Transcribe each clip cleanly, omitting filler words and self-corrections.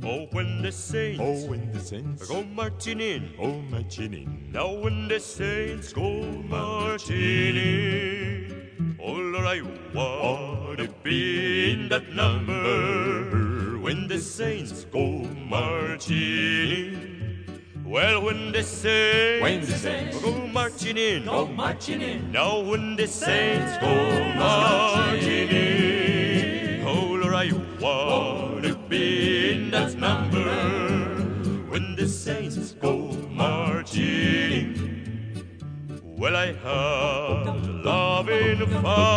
Oh, when the saints, go marching in, now when the saints go marching in, oh Lord, I want to be in that number when the saints go marching in. Well, when the saints, go marching in, now when the saints go marching in, oh Lord, I want to be in that number when the saints go marching. Well, I have a loving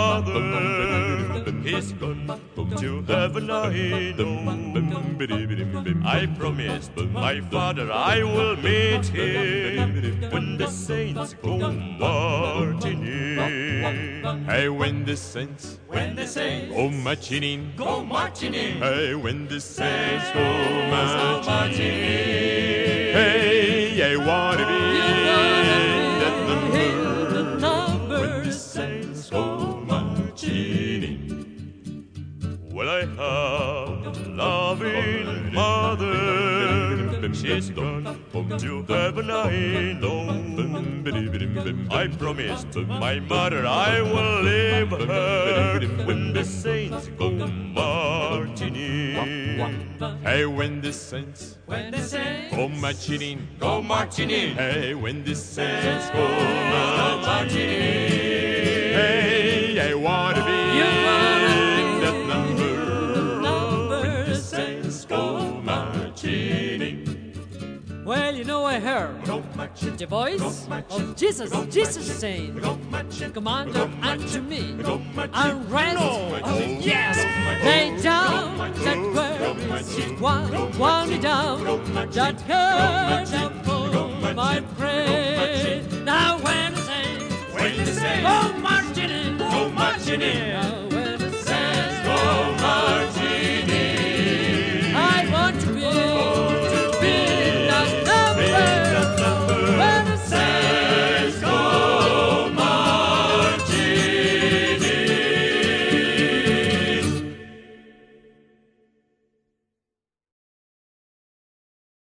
Father, He's gone to heaven, I know. I promised my Father I will meet Him when the saints go marching in. Hey, when the saints, go marching in, Hey, when the saints go marching in. Hey, I wanna be in that number when the saints go marching in. Well, I have a loving mother, she's gone to heaven, I know. I promised my mother I will leave her when the saints go marching in. Hey, when the saints, go marching in, Hey, when the saints go marching in. Hey, I wanna be in that number when the saints go marching in. Well, you know, I heard the voice of Jesus, Jesus saying, Commander unto me, and rest, oh yes, lay down that worries, one down, that hurt upon my praise. Now when the saints, go marching in,